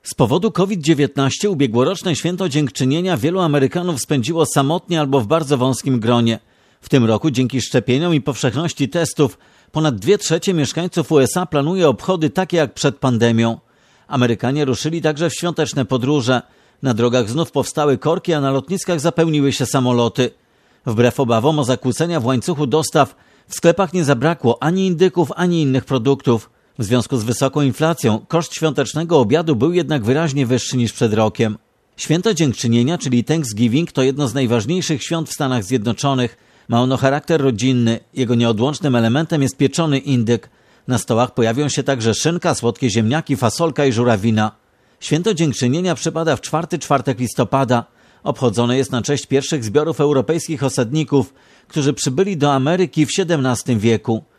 Z powodu COVID-19 ubiegłoroczne święto dziękczynienia wielu Amerykanów spędziło samotnie albo w bardzo wąskim gronie. W tym roku dzięki szczepieniom i powszechności testów ponad 2/3 mieszkańców USA planuje obchody takie jak przed pandemią. Amerykanie ruszyli także w świąteczne podróże. Na drogach znów powstały korki, a na lotniskach zapełniły się samoloty. Wbrew obawom o zakłócenia w łańcuchu dostaw w sklepach nie zabrakło ani indyków, ani innych produktów. W związku z wysoką inflacją koszt świątecznego obiadu był jednak wyraźnie wyższy niż przed rokiem. Święto Dziękczynienia, czyli Thanksgiving, to jedno z najważniejszych świąt w Stanach Zjednoczonych. Ma ono charakter rodzinny. Jego nieodłącznym elementem jest pieczony indyk. Na stołach pojawią się także szynka, słodkie ziemniaki, fasolka i żurawina. Święto Dziękczynienia przypada w 4 czwartek listopada. Obchodzone jest na cześć pierwszych zbiorów europejskich osadników, którzy przybyli do Ameryki w XVII wieku.